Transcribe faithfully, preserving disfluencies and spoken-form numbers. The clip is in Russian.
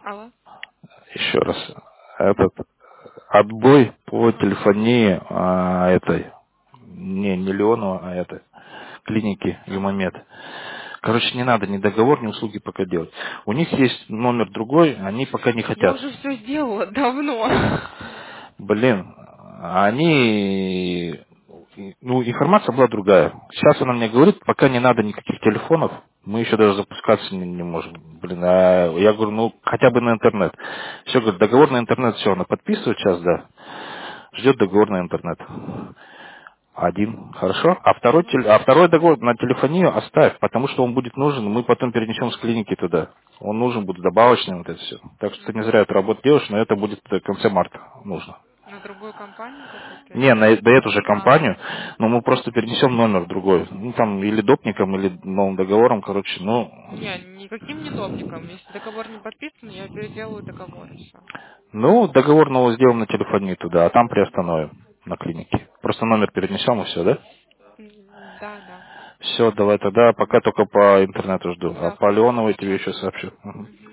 Алло. Еще раз. Этот отбой по телефонии а, этой, не, не Леонова, а этой, клиники Ага. Юмамед. Короче, не надо ни договор, ни услуги пока делать. У них есть номер другой, они пока не Я хотят. уже все сделала давно. Блин, они... Ну, информация была другая. Сейчас она мне говорит, пока не надо никаких телефонов, мы еще даже запускаться не, не можем. Блин, а я говорю, ну, хотя бы на интернет. Все, говорит, договор на интернет, все, она подписывает сейчас, да. Ждет договор на интернет. Один, хорошо. А второй, Угу. теле- а второй договор на телефонию оставь, потому что он будет нужен, мы потом перенесем с клиники туда. Он нужен будет добавочный вот это все. Так что ты не зря эту работу делаешь, но это будет в конце марта нужно. На другую компанию какую-то Не, или? на, на эту же А, компанию, но мы просто перенесем номер другой. Ну, там, или допником, или новым договором, короче, ну... не, никаким не допником. Если договор не подписан, я переделаю договор и все. Ну, договор новый сделаем на телефонии туда, а там приостановим на клинике. Просто номер перенесем и все, да? Да, да. Все, давай тогда, пока Угу. только по интернету жду. А Все, по хорошо, Леоновой тебе сейчас. еще сообщу. Мгм.